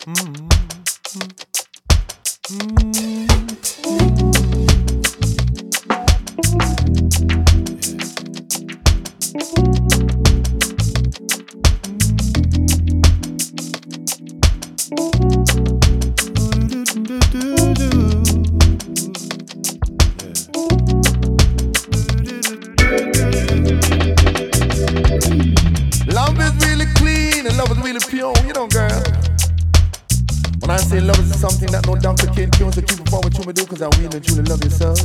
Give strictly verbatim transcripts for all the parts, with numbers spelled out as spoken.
Love is really clean and love is really pure, you know, girl. When I say love is something that no doctor can cure, so keep it forward to me do, cause I really truly love you so.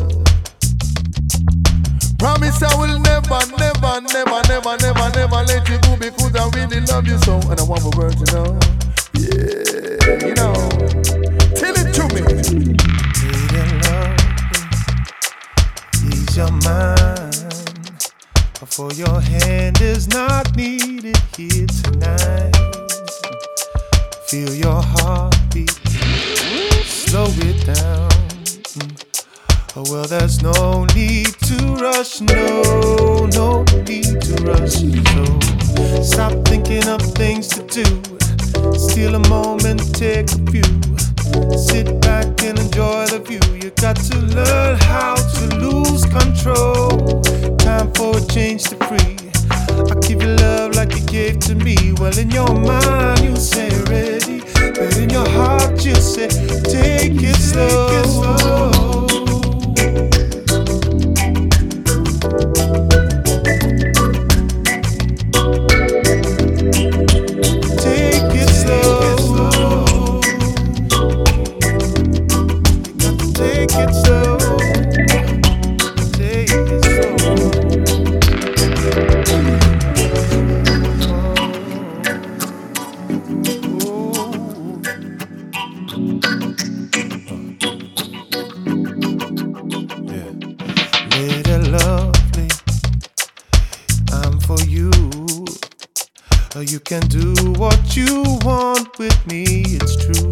Promise I will never, never, never, never, never, never let you go, because I really love you so, and I want my world to know. Yeah, you know, tell it to me. Need love, ease your mind, for your hand is not needed here tonight. Feel your heartbeat, slow it down. Oh well, there's no need to rush, no, no need to rush. So stop thinking of things to do, steal a moment, take a few, sit back and enjoy the view. You got to learn how to lose control. Time for a change to free. I give you love like you gave to me. Well, in your mind you say ready, but in your heart you say take it slow. Take it slow. You can do what you want with me, it's true.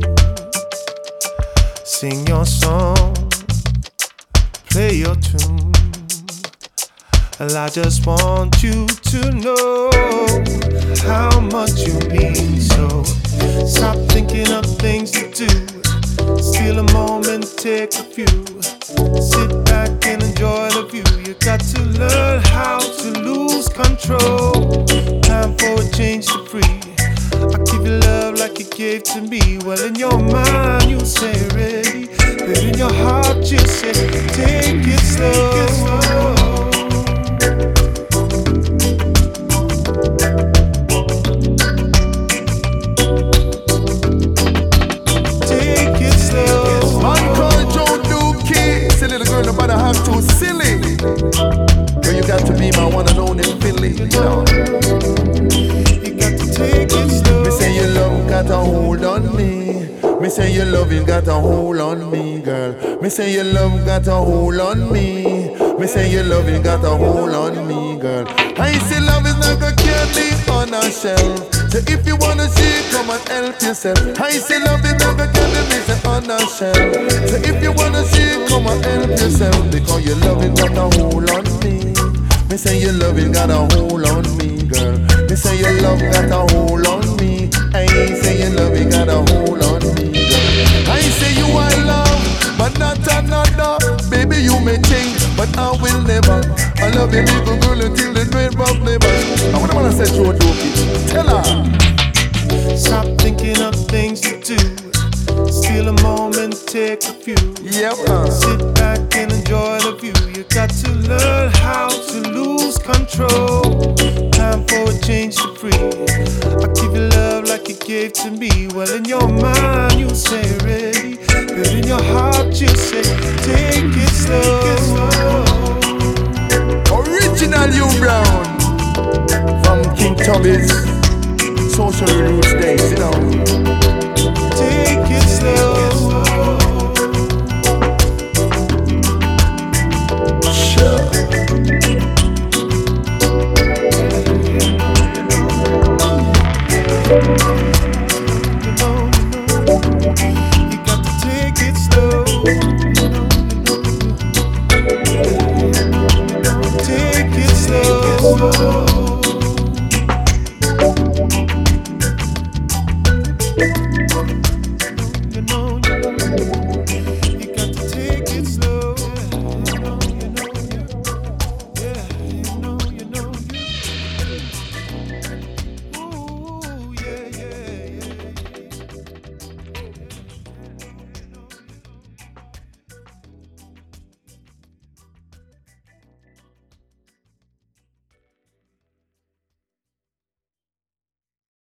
Sing your song, play your tune. Well, I just want you to know how much you mean. So stop thinking of things to do, steal a moment, take a few, sit back and enjoy the view. You got to learn how to lose control. Time for a change to free. I give you love like you gave to me. Well, in your mind you say ready, but in your heart you say take it slow. Take it slow. Man called Joe Dookie, say little girl nobody have too silly. Girl, you got to be my one and only Philly, you know. Me say your love got a hold on me. Me say your love you got a hold on me, girl. Me say your love got a hold on me. Me say your love you got a hold on me, girl. I say love is like a candy on a shelf. So if you wanna see, come and help yourself. I say love is like a candy, me say on a shelf. So if you wanna see, come and help yourself, because your love you got a hold on me. Me say your love you got a hold on me, girl. Me say your love got a hold on me. I say your love you got a hold on me, girl. I say you I love, but not another. Baby you may change, but I will never. I love you little girl until the grave of never. I wanna wanna say Joe Dookie, tell her. Stop thinking of things to do, steal a moment, take a few. Yep. Uh. Sit back and enjoy the view. You got to learn how to lose control. Time for a change to free. I give you love like you gave to me. Well, in your mind you say ready, but in your heart you say take it slow. Original U Brown from King Tubby's Social Roots Days, you know.